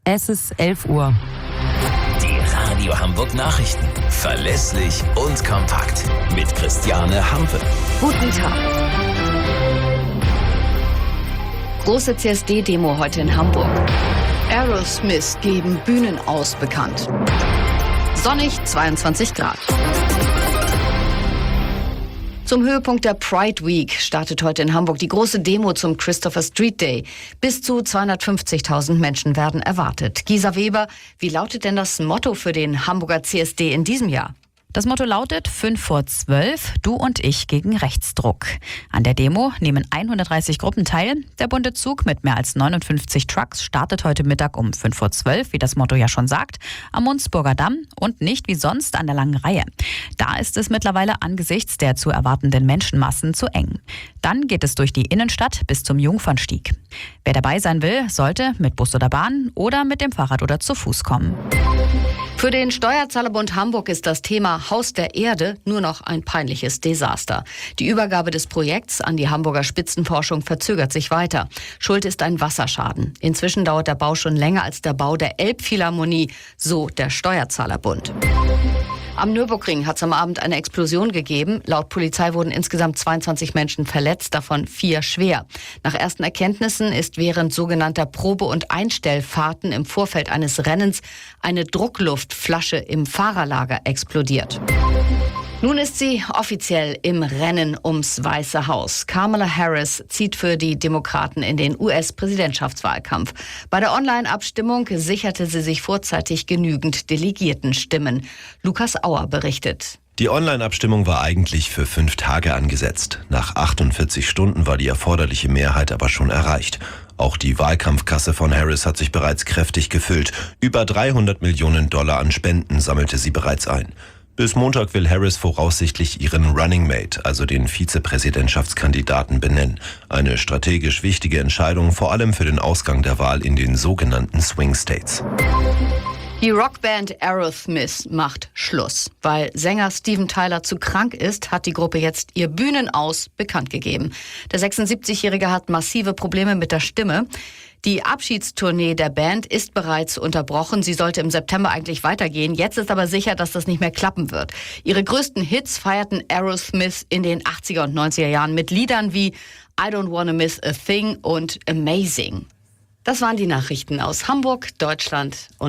Es ist 11 Uhr. Die Radio Hamburg Nachrichten. Verlässlich und kompakt. Mit Christiane Hampe. Guten Tag. Große CSD-Demo heute in Hamburg. Aerosmith geben Bühnenaus bekannt. Sonnig, 22 Grad. Zum Höhepunkt der Pride Week startet heute in Hamburg die große Demo zum Christopher Street Day. Bis zu 250.000 Menschen werden erwartet. Gisa Weber, wie lautet denn das Motto für den Hamburger CSD in diesem Jahr? Das Motto lautet 5 vor 12, du und ich gegen Rechtsdruck. An der Demo nehmen 130 Gruppen teil. Der bunte Zug mit mehr als 59 Trucks startet heute Mittag um 5 vor 12, wie das Motto ja schon sagt, am Mundsburger Damm und nicht wie sonst an der langen Reihe. Da ist es mittlerweile angesichts der zu erwartenden Menschenmassen zu eng. Dann geht es durch die Innenstadt bis zum Jungfernstieg. Wer dabei sein will, sollte mit Bus oder Bahn oder mit dem Fahrrad oder zu Fuß kommen. Für den Steuerzahlerbund Hamburg ist das Thema Haus der Erde nur noch ein peinliches Desaster. Die Übergabe des Projekts an die Hamburger Spitzenforschung verzögert sich weiter. Schuld ist ein Wasserschaden. Inzwischen dauert der Bau schon länger als der Bau der Elbphilharmonie, so der Steuerzahlerbund. Am Nürburgring hat es am Abend eine Explosion gegeben. Laut Polizei wurden insgesamt 22 Menschen verletzt, davon 4 schwer. Nach ersten Erkenntnissen ist während sogenannter Probe- und Einstellfahrten im Vorfeld eines Rennens eine Druckluftflasche im Fahrerlager explodiert. Nun ist sie offiziell im Rennen ums Weiße Haus. Kamala Harris zieht für die Demokraten in den US-Präsidentschaftswahlkampf. Bei der Online-Abstimmung sicherte sie sich vorzeitig genügend Delegiertenstimmen. Lukas Auer berichtet. Die Online-Abstimmung war eigentlich für 5 Tage angesetzt. Nach 48 Stunden war die erforderliche Mehrheit aber schon erreicht. Auch die Wahlkampfkasse von Harris hat sich bereits kräftig gefüllt. Über $300 Millionen an Spenden sammelte sie bereits ein. Bis Montag will Harris voraussichtlich ihren Running Mate, also den Vizepräsidentschaftskandidaten, benennen. Eine strategisch wichtige Entscheidung, vor allem für den Ausgang der Wahl in den sogenannten Swing States. Die Rockband Aerosmith macht Schluss. Weil Sänger Steven Tyler zu krank ist, hat die Gruppe jetzt ihr Bühnenaus bekannt gegeben. Der 76-Jährige hat massive Probleme mit der Stimme. Die Abschiedstournee der Band ist bereits unterbrochen. Sie sollte im September eigentlich weitergehen. Jetzt ist aber sicher, dass das nicht mehr klappen wird. Ihre größten Hits feierten Aerosmith in den 80er und 90er Jahren mit Liedern wie I Don't Wanna Miss a Thing und Amazing. Das waren die Nachrichten aus Hamburg, Deutschland und